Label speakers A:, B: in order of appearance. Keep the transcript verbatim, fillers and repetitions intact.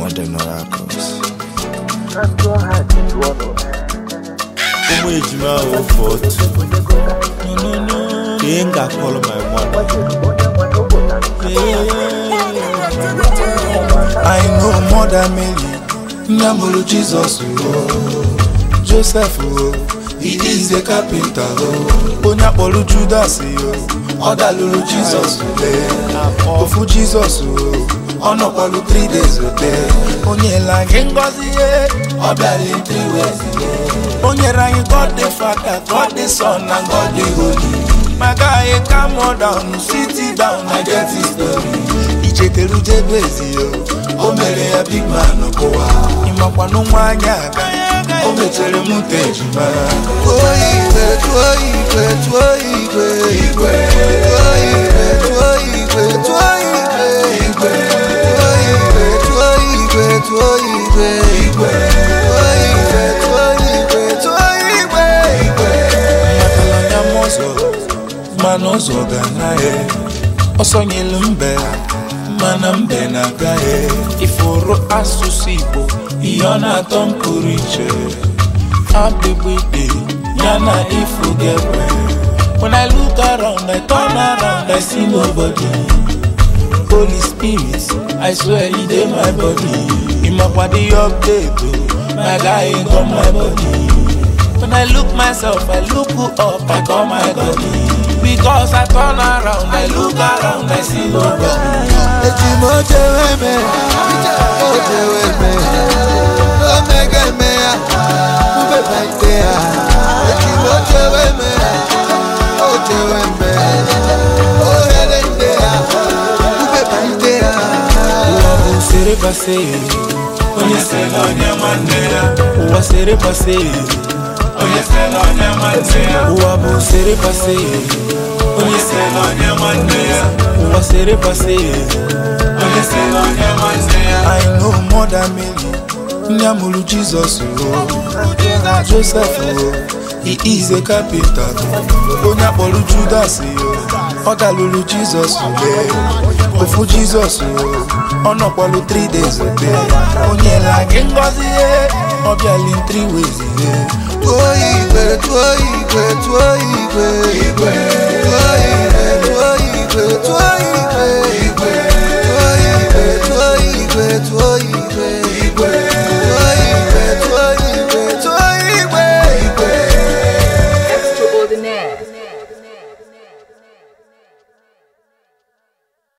A: More than miracles.
B: Umu ejima o forty. No no no. Yenga call my mother.
A: I know more than Mary. Nyamulu Jesus oh. Joseph oh. He is a carpenter oh. Onyapolu Judas oh. Odalulu Jesus oh. Ofu Jesus oh. Onopolu three days oh. Onyela Ngozi eh. Obiali three ways eh. Onyera God the Father, God the Son and God the Holy. My guy come on down, sit down, I get his story. Icheteru Jebezi yo. O mere a big man okowa. Imakwa no mwanya aga. O metere mutejima.
C: Tuoigwe, tuoigwe, tuoigwe, igwe. Tuoigwe, tuoigwe, tuoigwe, igwe. Tuoigwe, tuoigwe, tuoigwe, igwe. Tuoigwe, tuoigwe, tuoigwe, igwe.
A: Makalanya mozo, manozo ganae. Osonyelu mbe. Mana mbe na gae. Ifuru asusibo. Iyona tompuriche. Abibidi. Yana ifugewe. When I look around, I turn around, I see nobody. Holy Spirit, I swear he did my body. In my body update, my guy ain't on my body. When I look myself, I look up, I call my body. Because I turn around, I look around, I see nobody.
C: Ejimo jeweme, o jeweme, o megeme, ube baitea. Ejimo jeweme, o jeweme, o helendea, ube baitea.
A: Uwa sere pase, onye se na onye mandea. Uwa sere pase, onye se na onye mandea. Uwa bo sere pase, onye se na onye mandea. Uwa sere pase, onye se na onye mandea. I know more than Mary. Nyamulu Jesus oh. Joseph oh. He is a carpenter. Onyapolu Judas oh. Odalulu Jesus oh. Ofu Jesus oh. Onopolu three days oh. Onyela Ngozi eh. Obiali three ways eh.
C: Tuoigwe, tuoigwe, tuoigwe, igwe. Tuoigwe, tuoigwe, tuoigwe, igwe.